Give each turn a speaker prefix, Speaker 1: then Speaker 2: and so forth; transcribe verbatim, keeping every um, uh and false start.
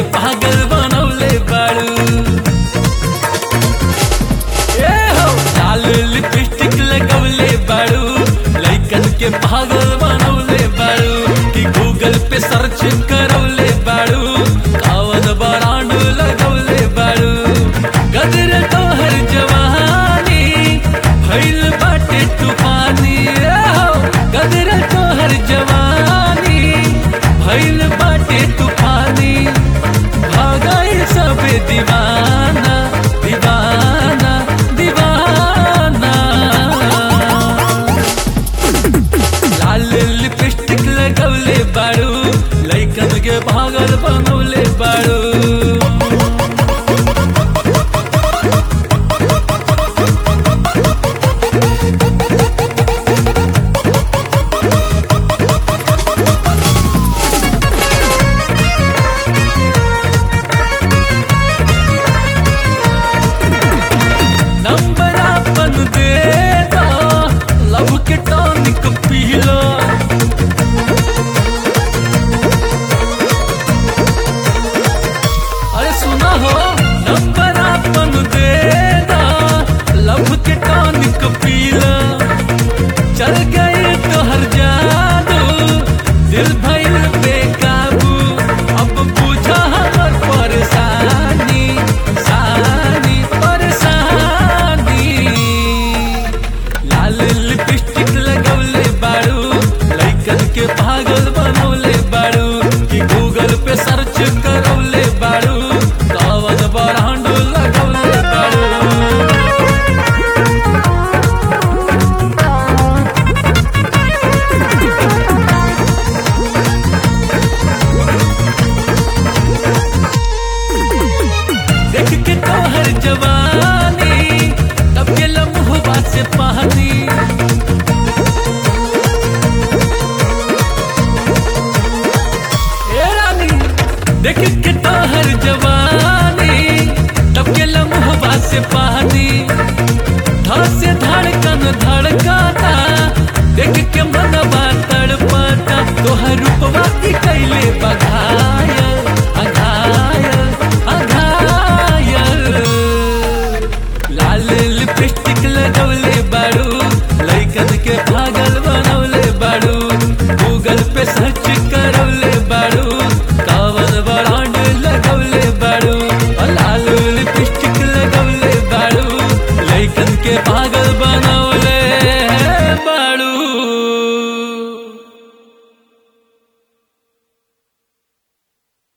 Speaker 1: के पागल बनौले बाड़ू। ए हो लाल लिपस्टिक लगवले बाड़ू, लइकन के पागल बनौले बाड़ू कि गूगल पे सर्च करौले बाड़ू, कावन बरांड लगवले बाड़ू। गदर तोहर जवानी भइल बाटे तूफानी, ए हो गदर तोहर जवानी भइल बाटे तूफानी, भागाई सब दीवाना दीवाना दीवाना। लाल लिपस्टिक लगवले बाड़ू, लइकन के पागल बनौले बाड़ू। नंबर अपन दे दो, लव के टॉनिक पी लो। अरे सुना हो, नंबर अपन दे दो, लव के टॉनिक पी लो। चल गई तो हर जादू, दिल भइल बेकाबू, अब बुझा हमर परेशानी सानी परेशानी। लाल लिपस्टिक लगवले बाड़ू, लइकन के पागल बनौले बाड़ू कि गूगल पे सर्च करौले बाड़ू, कावन बरांड लगवले बाड़ू। देख के तोहर जवानी तब के लम्हों से पानी, ए रानी देख के तोहर जवानी तब के लम्हों से पानी। धड़ से धड़कन धड़काता, देख के मनवा तड़पाता, तोहर रूपवा की कैले बघायल अघायल अघायल। लाल लिपस्टिक लगवले बाड़ू, लइकन के पागल बनौले बाड़ू, गूगल पे सर्च करौले बाड़ू, कावन बरांड लगवले बाड़ू। लाल लिपस्टिक लगवले बाड़ू, लइकन के पागल बनौ